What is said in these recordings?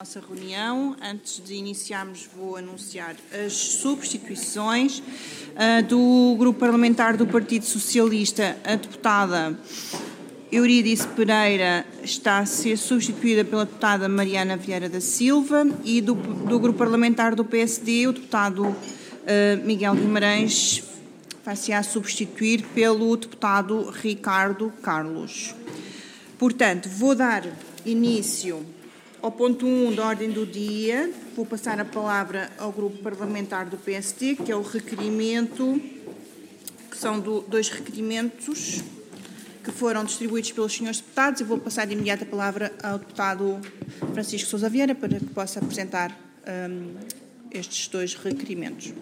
Nossa reunião. Antes de iniciarmos, vou anunciar as substituições do Grupo Parlamentar do Partido Socialista. A deputada Eurídice Pereira está a ser substituída pela deputada Mariana Vieira da Silva e do Grupo Parlamentar do PSD, o deputado Miguel Guimarães vai-se a substituir pelo deputado Ricardo Carlos. Portanto, vou dar início ao ponto 1 da ordem do dia. Vou passar a palavra ao Grupo Parlamentar do PSD, que é o requerimento, que são dois requerimentos que foram distribuídos pelos senhores deputados. Eu vou passar de imediato a palavra ao deputado Francisco Sousa Vieira para que possa apresentar estes dois requerimentos.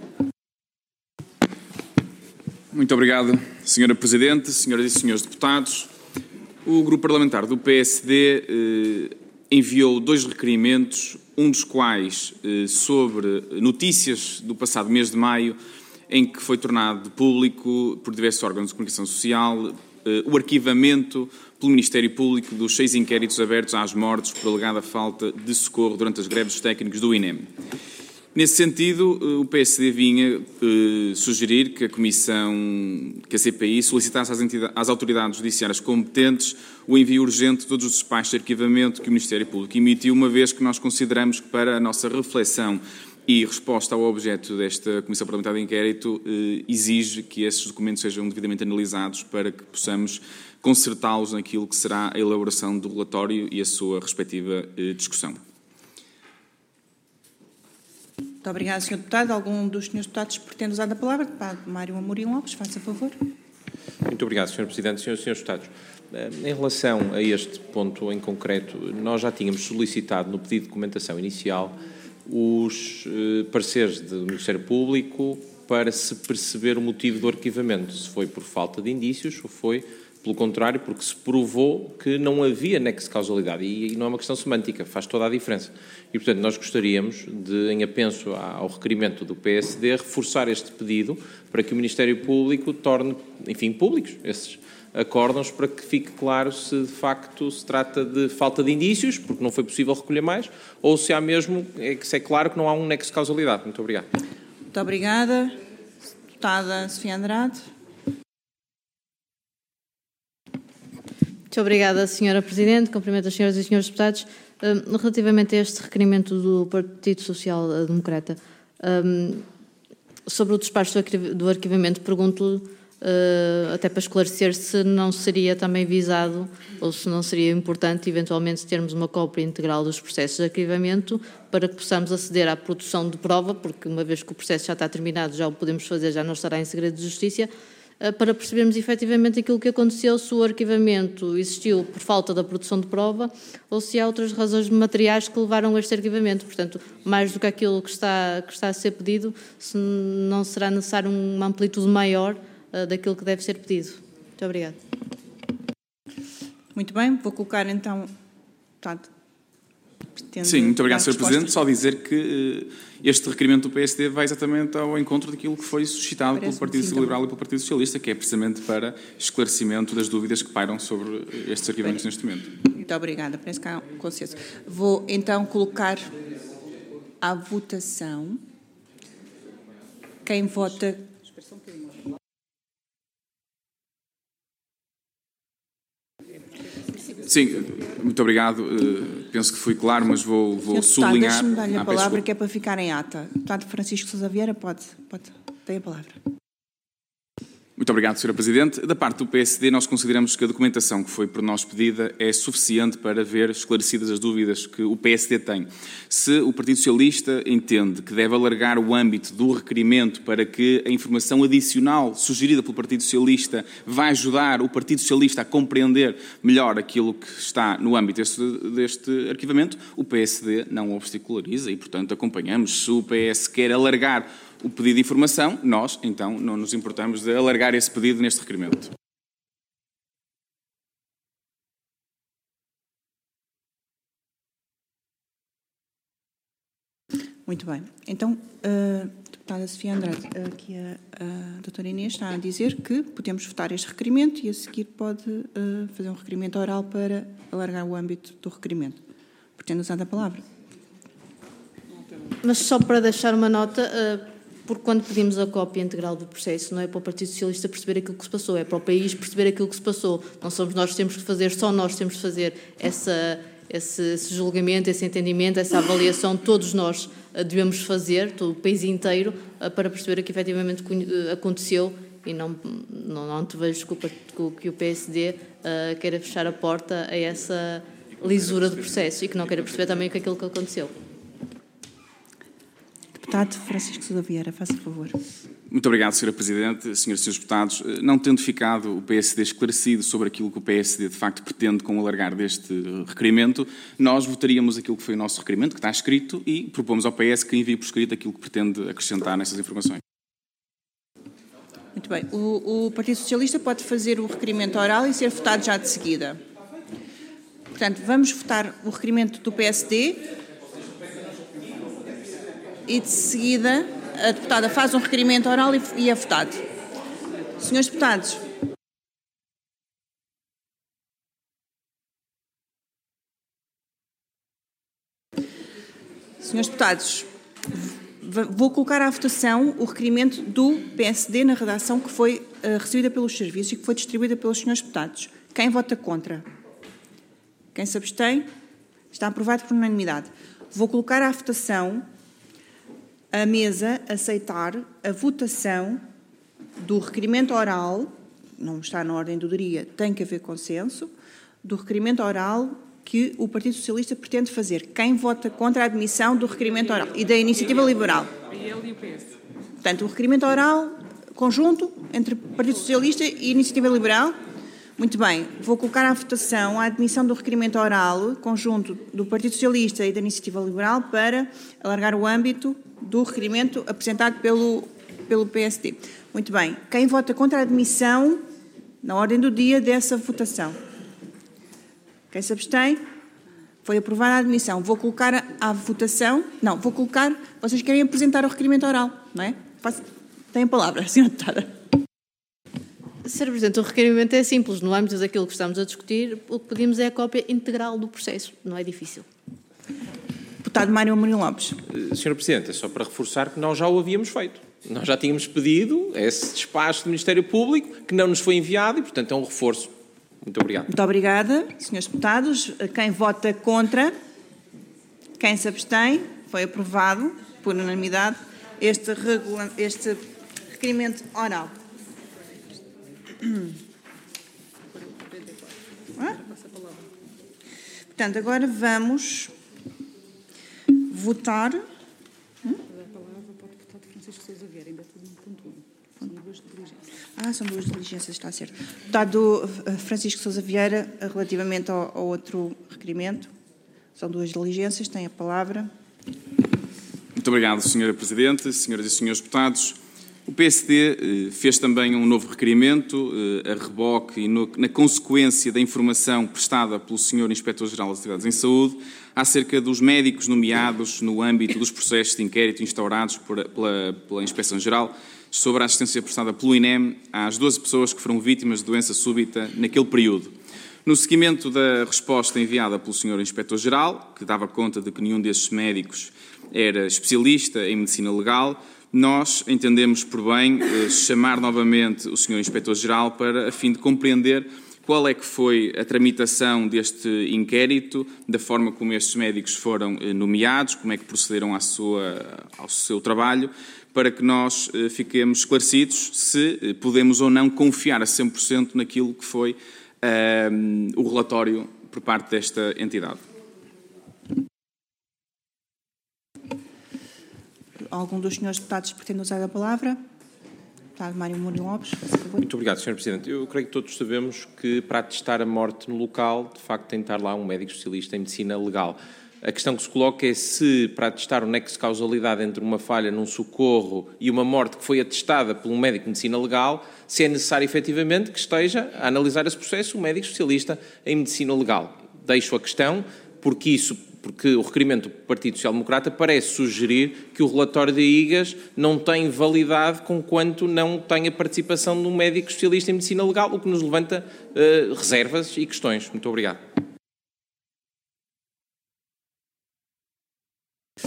Muito obrigado, Sra. Presidente, senhoras e senhores deputados. O Grupo Parlamentar do PSD enviou dois requerimentos, um dos quais sobre notícias do passado mês de maio, em que foi tornado público por diversos órgãos de comunicação social o arquivamento pelo Ministério Público dos 6 inquéritos abertos às mortes por alegada falta de socorro durante as greves dos técnicos do INEM. Nesse sentido, o PSD vinha sugerir que a CPI solicitasse às autoridades judiciárias competentes o envio urgente de todos os despachos de arquivamento que o Ministério Público emitiu, uma vez que nós consideramos que, para a nossa reflexão e resposta ao objeto desta Comissão Parlamentar de Inquérito, exige que esses documentos sejam devidamente analisados para que possamos concertá-los naquilo que será a elaboração do relatório e a sua respectiva discussão. Muito obrigada, Sr. Deputado. Algum dos senhores deputados pretende usar a palavra? Deputado Mário Amorim Lopes, faça favor. Muito obrigado, Sr. Presidente. Senhoras e senhores deputados, em relação a este ponto em concreto, nós já tínhamos solicitado no pedido de documentação inicial os pareceres do Ministério Público para se perceber o motivo do arquivamento, se foi por falta de indícios ou foi pelo contrário, porque se provou que não havia nexo de causalidade, e não é uma questão semântica, faz toda a diferença. E, portanto, nós gostaríamos de, em apenso ao requerimento do PSD, reforçar este pedido para que o Ministério Público torne, enfim, públicos esses acórdãos, para que fique claro se, de facto, se trata de falta de indícios, porque não foi possível recolher mais, ou se há mesmo, se é claro que não há um nexo de causalidade. Muito obrigado. Muito obrigada. Deputada Sofia Andrade. Muito obrigada, Sra. Presidente. Cumprimento as senhoras e senhores deputados. Relativamente a este requerimento do Partido Social Democrata, sobre o despacho do arquivamento, pergunto-lhe, até para esclarecer, se não seria também visado, ou se não seria importante, eventualmente, termos uma cópia integral dos processos de arquivamento para que possamos aceder à produção de prova, porque uma vez que o processo já está terminado, já o podemos fazer, já não estará em segredo de justiça, para percebermos efetivamente aquilo que aconteceu, se o arquivamento existiu por falta da produção de prova ou se há outras razões materiais que levaram a este arquivamento. Portanto, mais do que aquilo que está a ser pedido, se não será necessário uma amplitude maior daquilo que deve ser pedido. Muito obrigada. Muito bem, vou colocar então... Sim, muito obrigado, Sr. Presidente. Só dizer que este requerimento do PSD vai exatamente ao encontro daquilo que foi suscitado pelo Partido Liberal e pelo Partido Socialista, que é precisamente para esclarecimento das dúvidas que pairam sobre estes arquivamentos neste momento. Muito obrigada, parece que há um consenso. Vou então colocar à votação. Quem vota... Sim, muito obrigado. Penso que fui claro, mas vou sublinhar. Deixe-me dar-lhe a palavra, que é para ficar em ata. Deputado Francisco Sousa Vieira, pode. Tem a palavra. Muito obrigado, Sra. Presidente. Da parte do PSD, nós consideramos que a documentação que foi por nós pedida é suficiente para ver esclarecidas as dúvidas que o PSD tem. Se o Partido Socialista entende que deve alargar o âmbito do requerimento para que a informação adicional sugerida pelo Partido Socialista vai ajudar o Partido Socialista a compreender melhor aquilo que está no âmbito deste arquivamento, o PSD não o obstaculariza e, portanto, acompanhamos. Se o PS quer alargar o pedido de informação, nós, então, não nos importamos de alargar esse pedido neste requerimento. Muito bem. Então, deputada Sofia Andrade, aqui a doutora Inês está a dizer que podemos votar este requerimento e a seguir pode fazer um requerimento oral para alargar o âmbito do requerimento. Pretende usar a palavra? Mas só para deixar uma nota, porque quando pedimos a cópia integral do processo, não é para o Partido Socialista perceber aquilo que se passou, é para o país perceber aquilo que se passou. Não somos nós que temos que fazer, só nós temos que fazer esse julgamento, esse entendimento, essa avaliação, todos nós devemos fazer, todo o país inteiro, para perceber o que efetivamente aconteceu e não te vejo desculpa que o PSD queira fechar a porta a essa lisura do processo e que não queira perceber também o que é aquilo que aconteceu. Deputado Francisco Sousa Vieira, faça favor. Muito obrigado, Sra. Presidente. Senhoras e Srs. Deputados, não tendo ficado o PSD esclarecido sobre aquilo que o PSD de facto pretende com o alargar deste requerimento, nós votaríamos aquilo que foi o nosso requerimento, que está escrito, e propomos ao PS que envie por escrito aquilo que pretende acrescentar nessas informações. Muito bem. O Partido Socialista pode fazer o requerimento oral e ser votado já de seguida. Portanto, vamos votar o requerimento do PSD e, de seguida, a deputada faz um requerimento oral e é votado. Senhores deputados. Senhores deputados, vou colocar à votação o requerimento do PSD na redação que foi recebida pelos serviços e que foi distribuída pelos senhores deputados. Quem vota contra? Quem se abstém? Está aprovado por unanimidade. Vou colocar à votação a mesa aceitar a votação do requerimento oral, não está na ordem do dia, tem que haver consenso, do requerimento oral que o Partido Socialista pretende fazer. Quem vota contra a admissão do requerimento oral e da Iniciativa Liberal? PL e o PS. Portanto, o requerimento oral conjunto entre Partido Socialista e Iniciativa Liberal. Muito bem, vou colocar à votação a admissão do requerimento oral conjunto do Partido Socialista e da Iniciativa Liberal para alargar o âmbito do requerimento apresentado pelo PSD. Muito bem, quem vota contra a admissão na ordem do dia dessa votação? Quem se abstém? Foi aprovada a admissão. Vou colocar à votação... Não, vou colocar... Vocês querem apresentar o requerimento oral, não é? Tem a palavra, Sra. Deputada. Sr. Presidente, o requerimento é simples. No âmbito daquilo que estamos a discutir, o que pedimos é a cópia integral do processo. Não é difícil. Deputado Mário Amorim Lopes. Sr. Presidente, é só para reforçar que nós já o havíamos feito. Nós já tínhamos pedido esse despacho do Ministério Público, que não nos foi enviado e, portanto, é um reforço. Muito obrigado. Muito obrigada, senhores deputados. Quem vota contra? Quem se abstém? Foi aprovado, por unanimidade, este requerimento oral. Portanto, agora vamos votar. A palavra para o deputado Francisco Sousa Vieira, ainda tudo no ponto 1. São duas diligências. São duas diligências, está certo. Deputado Francisco Sousa Vieira, relativamente ao outro requerimento, são duas diligências, tem a palavra. Muito obrigado, Sra. Presidente, senhoras e senhores deputados. O PSD fez também um novo requerimento, a reboque e na consequência da informação prestada pelo Sr. Inspetor-Geral das Atividades em Saúde acerca dos médicos nomeados no âmbito dos processos de inquérito instaurados pela Inspeção-Geral sobre a assistência prestada pelo INEM às 12 pessoas que foram vítimas de doença súbita naquele período. No seguimento da resposta enviada pelo Sr. Inspetor-Geral, que dava conta de que nenhum desses médicos era especialista em medicina legal, nós entendemos por bem chamar novamente o Sr. Inspetor-Geral a fim de compreender qual é que foi a tramitação deste inquérito, da forma como estes médicos foram nomeados, como é que procederam ao seu trabalho, para que nós fiquemos esclarecidos se podemos ou não confiar a 100% naquilo que foi o relatório por parte desta entidade. Algum dos senhores deputados pretende usar a palavra? Deputado Mário Amorim Lopes, por favor. Muito obrigado, Sr. Presidente. Eu creio que todos sabemos que para atestar a morte no local, de facto, tem de estar lá um médico especialista em medicina legal. A questão que se coloca é se, para atestar o nexo de causalidade entre uma falha num socorro e uma morte que foi atestada por um médico de medicina legal, se é necessário efetivamente que esteja a analisar esse processo um médico especialista em medicina legal. Deixo a questão porque o requerimento do Partido Social Democrata parece sugerir que o relatório da IGAS não tem validade conquanto não tem a participação de um médico especialista em medicina legal, o que nos levanta reservas e questões. Muito obrigado.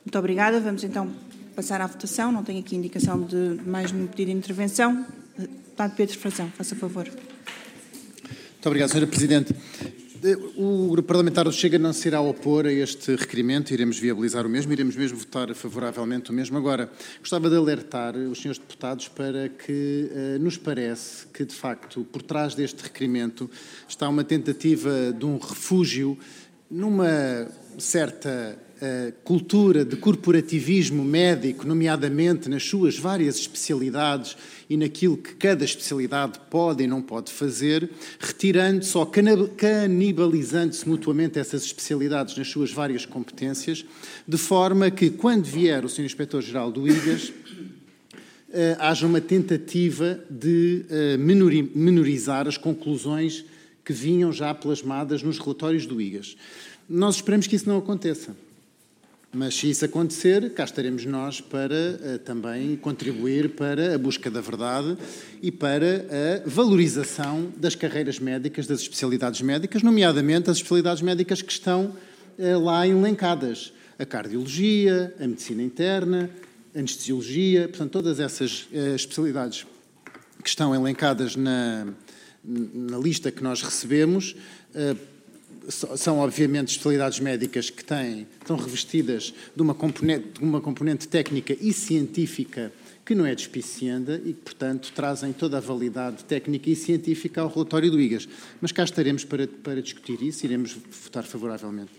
Muito obrigada. Vamos então passar à votação. Não tenho aqui indicação de mais nenhum pedido de intervenção. Deputado Pedro Frazão, faça favor. Muito obrigado, Sra. Presidente. O Grupo Parlamentar do Chega não se irá opor a este requerimento, iremos viabilizar o mesmo, iremos mesmo votar favoravelmente o mesmo. Agora, gostava de alertar os senhores deputados para que nos parece que, de facto, por trás deste requerimento está uma tentativa de um refúgio numa certa cultura de corporativismo médico, nomeadamente nas suas várias especialidades e naquilo que cada especialidade pode e não pode fazer, retirando, só canibalizando-se mutuamente essas especialidades nas suas várias competências, de forma que, quando vier o Sr. Inspetor-Geral do IGAS, haja uma tentativa de menorizar as conclusões que vinham já plasmadas nos relatórios do IGAS. Nós esperamos que isso não aconteça. Mas se isso acontecer, cá estaremos nós para também contribuir para a busca da verdade e para a valorização das carreiras médicas, das especialidades médicas, nomeadamente as especialidades médicas que estão lá elencadas. A cardiologia, a medicina interna, a anestesiologia, portanto, todas essas especialidades que estão elencadas na lista que nós recebemos, são obviamente especialidades médicas que estão revestidas de uma componente técnica e científica que não é despicienda e que, portanto, trazem toda a validade técnica e científica ao relatório do IGAS. Mas cá estaremos para discutir isso, iremos votar favoravelmente.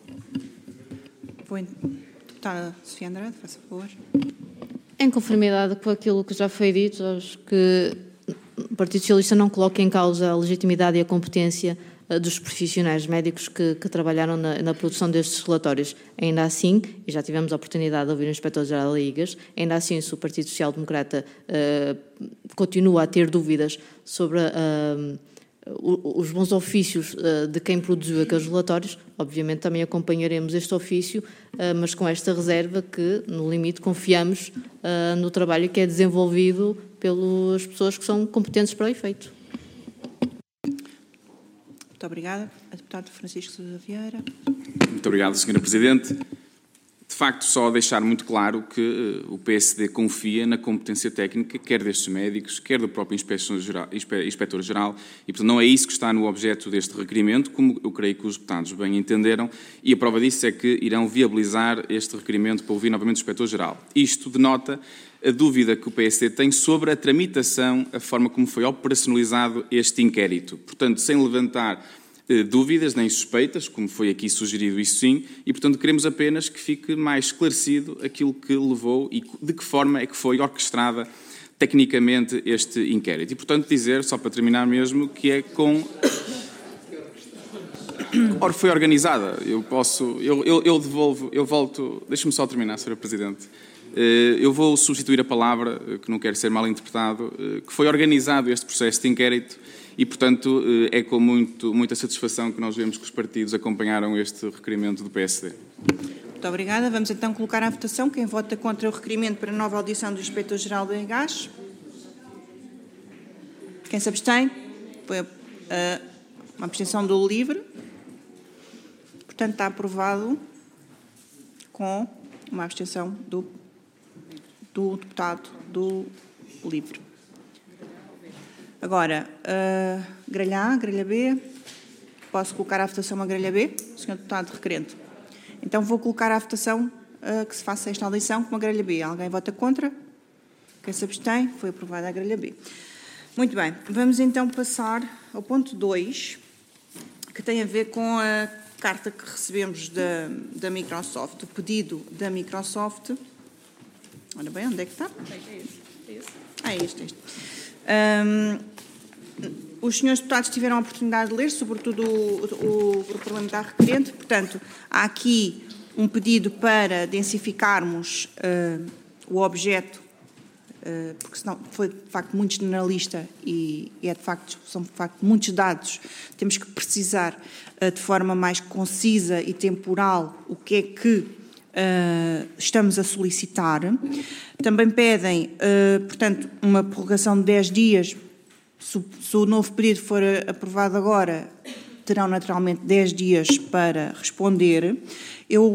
Deputada Sofia Andrade, faça favor. Em conformidade com aquilo que já foi dito, acho que o Partido Socialista não coloca em causa a legitimidade e a competência dos profissionais médicos que trabalharam na produção destes relatórios. Ainda assim, e já tivemos a oportunidade de ouvir o Inspetor-Geral da IGAS, ainda assim, se o Partido Social Democrata continua a ter dúvidas sobre os bons ofícios de quem produziu aqueles relatórios, obviamente também acompanharemos este ofício, mas com esta reserva que, no limite, confiamos no trabalho que é desenvolvido pelas pessoas que são competentes para o efeito. Muito obrigada. A deputada Francisco Sousa Vieira. Muito obrigado, Sra. Presidente. De facto, só deixar muito claro que o PSD confia na competência técnica, quer destes médicos, quer do próprio Inspetor-Geral, e, portanto, não é isso que está no objeto deste requerimento, como eu creio que os deputados bem entenderam, e a prova disso é que irão viabilizar este requerimento para ouvir novamente o Inspetor-Geral. Isto denota a dúvida que o PSD tem sobre a tramitação, a forma como foi operacionalizado este inquérito. Portanto, sem levantar dúvidas nem suspeitas, como foi aqui sugerido, isso sim, e, portanto, queremos apenas que fique mais esclarecido aquilo que levou e de que forma é que foi orquestrada tecnicamente este inquérito. E, portanto, dizer, só para terminar mesmo, que é com... Ora, foi organizada. Eu volto... Deixe-me só terminar, Sra. Presidente. Eu vou substituir a palavra, que não quero ser mal interpretado, que foi organizado este processo de inquérito e, portanto, é com muita satisfação que nós vemos que os partidos acompanharam este requerimento do PSD. Muito obrigada. Vamos então colocar à votação. Quem vota contra o requerimento para nova audição do Inspetor-Geral do IGAS? Quem se abstém? Foi uma abstenção do LIVRE. Portanto, está aprovado com uma abstenção do deputado do LIVRE. Agora, grelha A, grelha B. Posso colocar à votação a grelha B, Sr. Deputado requerente? Então vou colocar à votação que se faça esta audição com a grelha B. Alguém vota contra? Quem se abstém? Foi aprovada a grelha B. Muito bem. Vamos então passar ao ponto 2, que tem a ver com a carta que recebemos da Microsoft, o pedido da Microsoft. Olha bem, onde é que está? É este. Os senhores deputados tiveram a oportunidade de ler, sobretudo o grupo parlamentar requerente. Portanto, há aqui um pedido para densificarmos o objeto, porque senão foi de facto muito generalista e são de facto muitos dados. Temos que precisar de forma mais concisa e temporal o que é que estamos a solicitar. Também pedem, portanto, uma prorrogação de 10 dias. Se o novo pedido for aprovado agora, terão naturalmente 10 dias para responder. Eu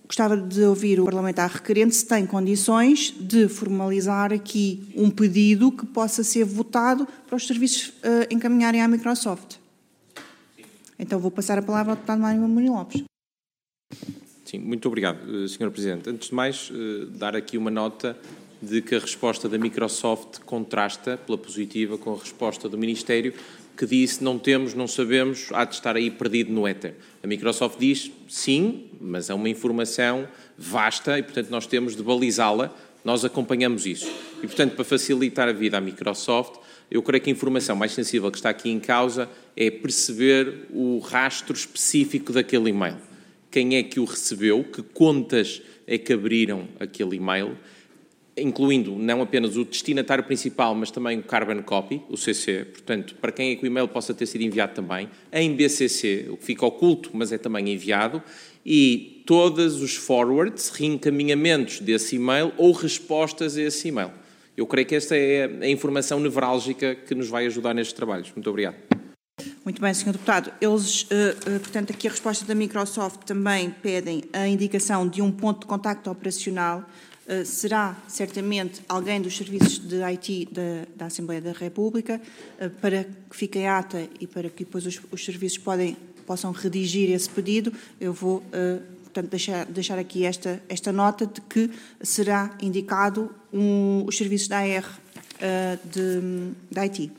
gostava de ouvir o parlamentar requerente se tem condições de formalizar aqui um pedido que possa ser votado para os serviços encaminharem à Microsoft. Então vou passar a palavra ao deputado Mário Amorim Lopes. Sim, muito obrigado, Sr. Presidente. Antes de mais, dar aqui uma nota de que a resposta da Microsoft contrasta pela positiva com a resposta do Ministério, que disse não temos, não sabemos, há de estar aí perdido no éter. A Microsoft diz sim, mas é uma informação vasta e, portanto, nós temos de balizá-la, nós acompanhamos isso. E, portanto, para facilitar a vida à Microsoft, eu creio que a informação mais sensível que está aqui em causa é perceber o rastro específico daquele e-mail. Quem é que o recebeu, que contas é que abriram aquele e-mail, incluindo não apenas o destinatário principal, mas também o carbon copy, o CC, portanto, para quem é que o e-mail possa ter sido enviado também, em BCC, o que fica oculto, mas é também enviado, e todos os forwards, reencaminhamentos desse e-mail ou respostas a esse e-mail. Eu creio que esta é a informação nevrálgica que nos vai ajudar nestes trabalhos. Muito obrigado. Muito bem, Sr. Deputado. Eles, portanto, aqui a resposta da Microsoft também pedem a indicação de um ponto de contacto operacional. Será certamente alguém dos serviços de IT da Assembleia da República, para que fique em ata e para que depois os serviços possam redigir esse pedido. Eu vou, portanto, deixar aqui esta nota de que será indicado os serviços da AR da IT.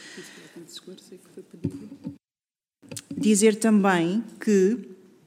Dizer também que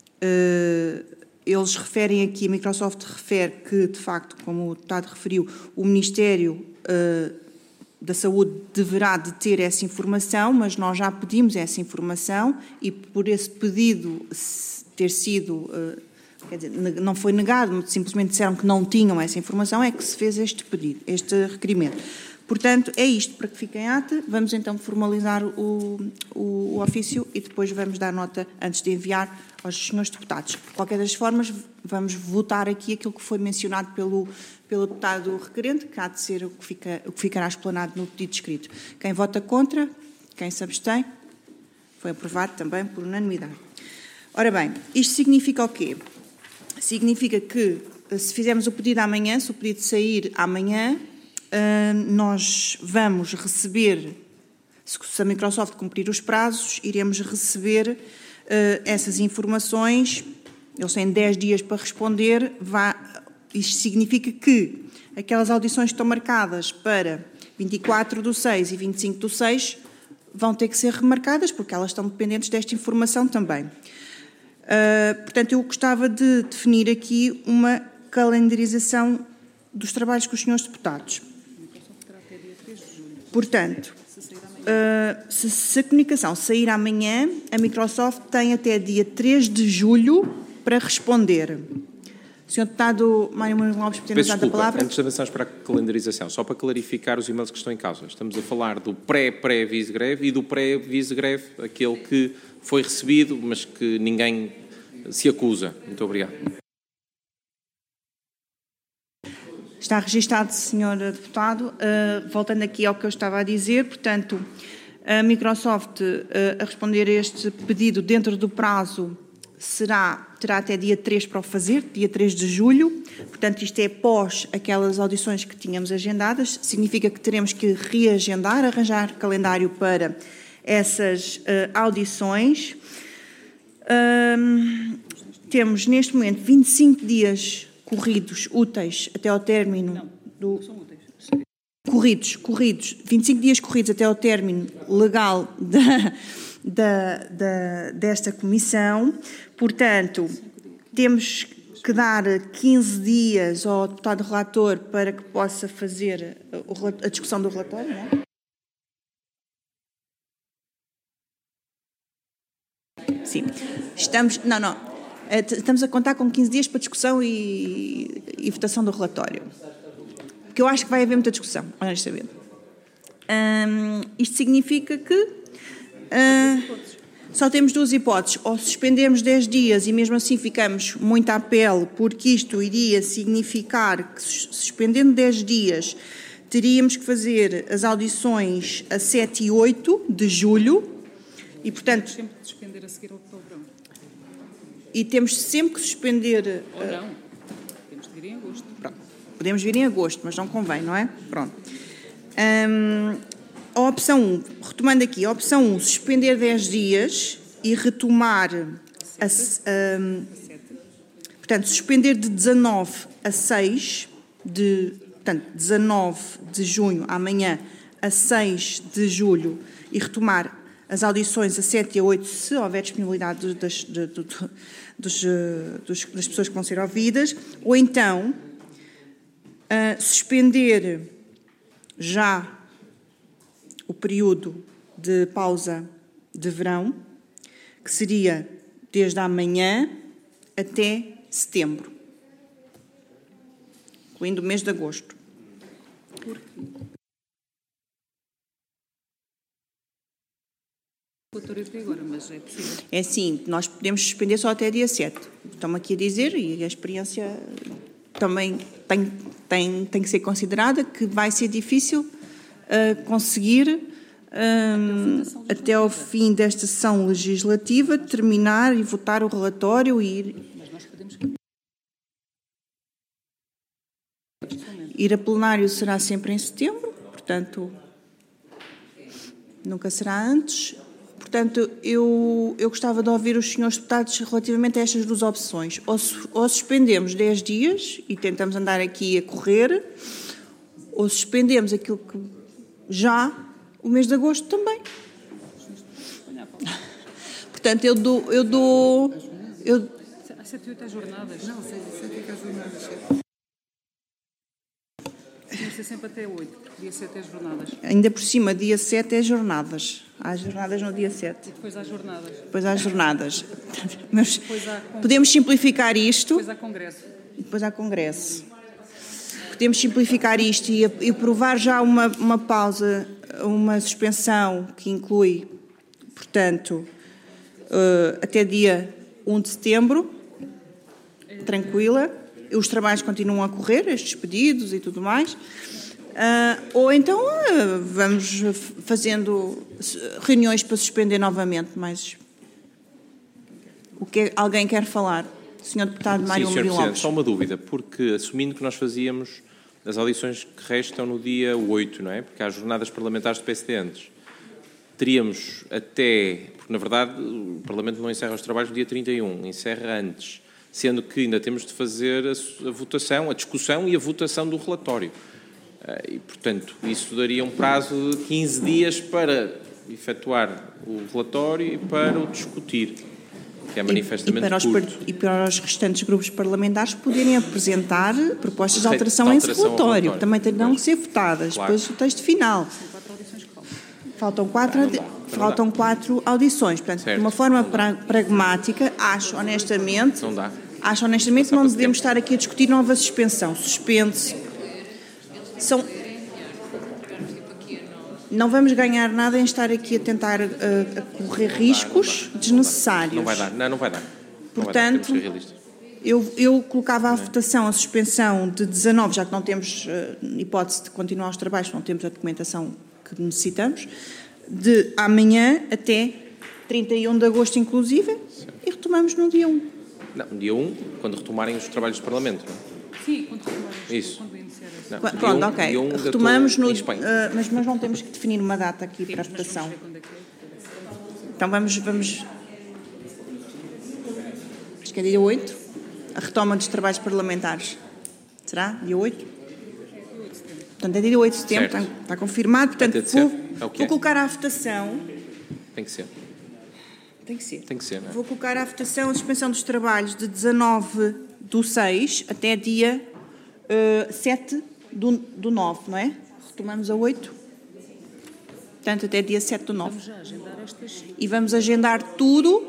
eles referem aqui, a Microsoft refere que, de facto, como o deputado referiu, o Ministério da Saúde deverá de ter essa informação, mas nós já pedimos essa informação e por esse pedido ter sido, quer dizer, não foi negado, simplesmente disseram que não tinham essa informação, é que se fez este pedido, este requerimento. Portanto, é isto, para que fique em ata. Vamos então formalizar o ofício e depois vamos dar nota antes de enviar aos senhores deputados. De qualquer das formas, vamos votar aqui aquilo que foi mencionado pelo deputado requerente, que há de ser o que ficará explanado no pedido escrito. Quem vota contra, quem se abstém, foi aprovado também por unanimidade. Ora bem, isto significa o quê? Significa que, se fizermos o pedido amanhã, se o pedido sair amanhã, nós vamos receber, se a Microsoft cumprir os prazos, iremos receber essas informações. Eles têm 10 dias para responder. Isto significa que aquelas audições que estão marcadas para 24/6 e 25/6 vão ter que ser remarcadas, porque elas estão dependentes desta informação também. Portanto, eu gostava de definir aqui uma calendarização dos trabalhos com os senhores deputados. Portanto, se a comunicação sair amanhã, a Microsoft tem até dia 3 de julho para responder. Sr. Deputado Mário Amorim Lopes, pretende usar a palavra? Antes de avançarmos para a calendarização, só para clarificar os e-mails que estão em causa. Estamos a falar do pré-vice-greve e do pré-vice-greve, aquele que foi recebido, mas que ninguém se acusa. Muito obrigado. Está registado, Sr. Deputado. Voltando aqui ao que eu estava a dizer, portanto, a Microsoft, a responder a este pedido dentro do prazo, terá até dia 3 para o fazer, dia 3 de julho. Portanto, isto é pós aquelas audições que tínhamos agendadas. Significa que teremos que reagendar, arranjar calendário para essas audições. Temos, neste momento, 25 dias corridos, úteis, até ao término do... São úteis. Corridos, 25 dias corridos até ao término legal desta comissão. Portanto, temos que dar 15 dias ao deputado relator para que possa fazer a discussão do relatório, não é? Sim. Estamos a contar com 15 dias para discussão e votação do relatório. Porque eu acho que vai haver muita discussão, honestamente. Isto significa que só temos duas hipóteses. Ou suspendemos 10 dias e mesmo assim ficamos muito à pele, porque isto iria significar que, suspendendo 10 dias, teríamos que fazer as audições a 7 e 8 de julho. E, portanto... Tempo de suspender a seguir ao verão. e temos sempre que suspender... Ou não. Temos de vir em agosto. Pronto. Podemos vir em agosto, mas não convém, não é? Pronto. A opção 1, retomando aqui, a opção 1, suspender 10 dias e retomar... portanto, suspender de 19 a 6, portanto, 19 de junho, amanhã, a 6 de julho, e retomar as audições a 7 e a 8, se houver disponibilidade das pessoas que vão ser ouvidas, ou então suspender já o período de pausa de verão, que seria desde amanhã até setembro, incluindo o mês de agosto. Agora, mas é possível. É assim, nós podemos suspender só até dia 7. Estamos aqui a dizer, e a experiência também tem que ser considerada, que vai ser difícil conseguir, até ao fim desta sessão legislativa, terminar e votar o relatório e ir a plenário será sempre em setembro, portanto, nunca será antes. Portanto, eu gostava de ouvir os senhores deputados relativamente a estas duas opções. Ou suspendemos 10 dias e tentamos andar aqui a correr, ou suspendemos aquilo que já, o mês de agosto também. Portanto, eu dou... Há 7 e 8 jornadas. Não, 7 e 8 jornadas. Tinha que ser sempre até 8, porque dia 7 é jornadas. Ainda por cima, dia 7 é jornadas. Há jornadas no dia 7. E depois há jornadas. Depois há jornadas. Mas podemos simplificar isto. Depois há congresso. E depois há congresso. Podemos simplificar isto e aprovar já uma pausa, uma suspensão que inclui, portanto, até dia 1 de setembro, tranquila. Os trabalhos continuam a correr, estes pedidos e tudo mais. Ou então vamos fazendo reuniões para suspender novamente, mas o que alguém quer falar? Senhor Deputado Mário Amorim Lopes. Só uma dúvida, porque assumindo que nós fazíamos as audições que restam no dia 8, não é? Porque há jornadas parlamentares de PSD antes. Teríamos até, porque na verdade o Parlamento não encerra os trabalhos no dia 31, encerra antes, sendo que ainda temos de fazer a votação, a discussão e a votação do relatório. E, portanto, isso daria um prazo de 15 dias para efetuar o relatório e para o discutir, que é manifestamente curto. E para os restantes grupos parlamentares poderem apresentar propostas de alteração a esse relatório, que também terão que ser votadas, claro. Depois o texto final. Faltam quatro audições. Portanto, certo. De uma forma pragmática, acho honestamente que não devemos estar aqui a discutir nova suspensão. Suspende-se. Não vamos ganhar nada em estar aqui a tentar correr riscos desnecessários. Não vai dar. Não vai dar. Portanto, eu colocava à votação a suspensão de 19, já que não temos hipótese de continuar os trabalhos, não temos a documentação que necessitamos, de amanhã até 31 de agosto, inclusive, e retomamos no dia 1. Não, no dia 1, quando retomarem os trabalhos do Parlamento. Não? Sim, quando retomarem. Isso. Quando iniciar não, pronto, ok. Retomamos no. Mas nós não temos que definir uma data aqui para a votação. Então vamos. Acho que é dia 8. A retoma dos trabalhos parlamentares. Será? Dia 8? Portanto, é dia 8 de setembro, está confirmado. Portanto, vou colocar à votação. Tem que ser. Tem que ser. Tem que ser, não é? Vou colocar à votação a suspensão dos trabalhos de 19/6 até dia 7 do 9, não é? Retomamos a 8. Portanto, até dia 7 do 9. Vamos já agendar estas. E vamos agendar tudo.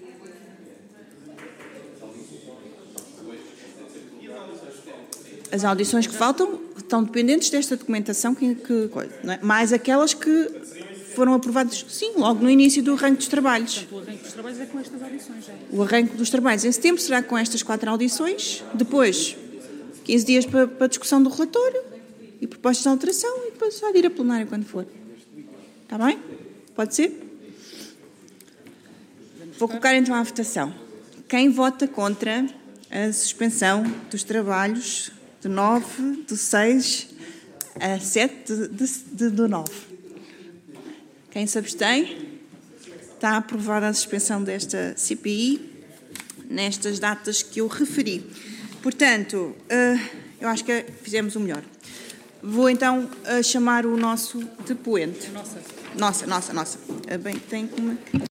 As audições que faltam estão dependentes desta documentação não é? Mais aquelas que foram aprovadas, sim, logo no início do arranque dos trabalhos. Portanto, o arranque dos trabalhos é com estas audições já. O arranque dos trabalhos em setembro será com estas 4 audições, depois 15 dias para a discussão do relatório e propostas de alteração e depois há de ir a plenário quando for. Está bem? Pode ser? Vou colocar então à votação. Quem vota contra a suspensão dos trabalhos de 9 de 6 a 7 de 9? Quem se abstém? Está aprovada a suspensão desta CPI nestas datas que eu referi. Portanto, eu acho que fizemos o melhor. Vou então chamar o nosso depoente. Nossa. Bem, tem como...